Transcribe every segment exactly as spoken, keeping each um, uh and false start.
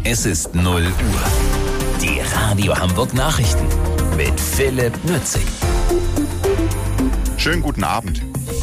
Es ist null Uhr. Die Radio Hamburg Nachrichten mit Philipp Nützig. Schönen guten Abend.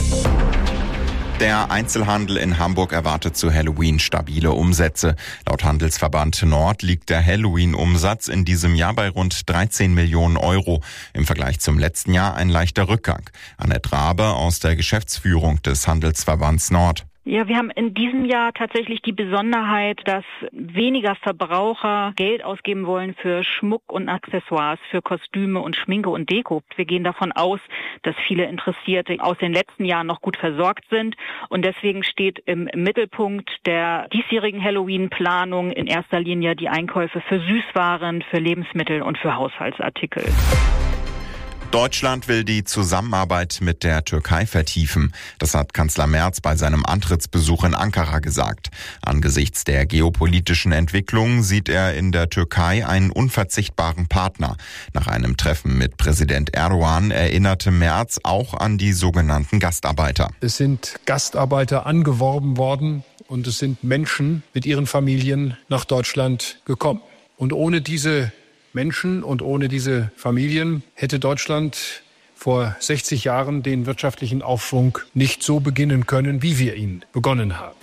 Der Einzelhandel in Hamburg erwartet zu Halloween stabile Umsätze. Laut Handelsverband Nord liegt der Halloween-Umsatz in diesem Jahr bei rund dreizehn Millionen Euro. Im Vergleich zum letzten Jahr ein leichter Rückgang. Annette Rabe aus der Geschäftsführung des Handelsverbands Nord. Ja, wir haben in diesem Jahr tatsächlich die Besonderheit, dass weniger Verbraucher Geld ausgeben wollen für Schmuck und Accessoires, für Kostüme und Schminke und Deko. Wir gehen davon aus, dass viele Interessierte aus den letzten Jahren noch gut versorgt sind. Und deswegen steht im Mittelpunkt der diesjährigen Halloween-Planung in erster Linie die Einkäufe für Süßwaren, für Lebensmittel und für Haushaltsartikel. Deutschland will die Zusammenarbeit mit der Türkei vertiefen. Das hat Kanzler Merz bei seinem Antrittsbesuch in Ankara gesagt. Angesichts der geopolitischen Entwicklung sieht er in der Türkei einen unverzichtbaren Partner. Nach einem Treffen mit Präsident Erdogan erinnerte Merz auch an die sogenannten Gastarbeiter. Es sind Gastarbeiter angeworben worden und es sind Menschen mit ihren Familien nach Deutschland gekommen. Und ohne diese Menschen und ohne diese Familien hätte Deutschland vor sechzig Jahren den wirtschaftlichen Aufschwung nicht so beginnen können, wie wir ihn begonnen haben.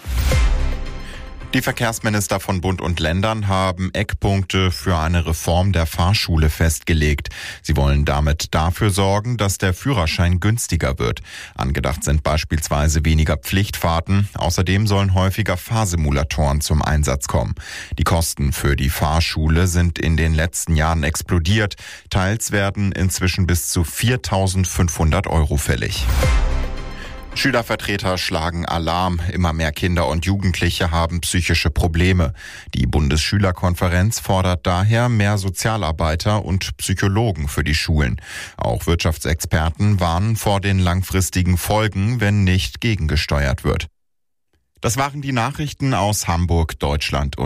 Die Verkehrsminister von Bund und Ländern haben Eckpunkte für eine Reform der Fahrschule festgelegt. Sie wollen damit dafür sorgen, dass der Führerschein günstiger wird. Angedacht sind beispielsweise weniger Pflichtfahrten. Außerdem sollen häufiger Fahrsimulatoren zum Einsatz kommen. Die Kosten für die Fahrschule sind in den letzten Jahren explodiert. Teils werden inzwischen bis zu viertausendfünfhundert Euro fällig. Schülervertreter schlagen Alarm. Immer mehr Kinder und Jugendliche haben psychische Probleme. Die Bundesschülerkonferenz fordert daher mehr Sozialarbeiter und Psychologen für die Schulen. Auch Wirtschaftsexperten warnen vor den langfristigen Folgen, wenn nicht gegengesteuert wird. Das waren die Nachrichten aus Hamburg, Deutschland und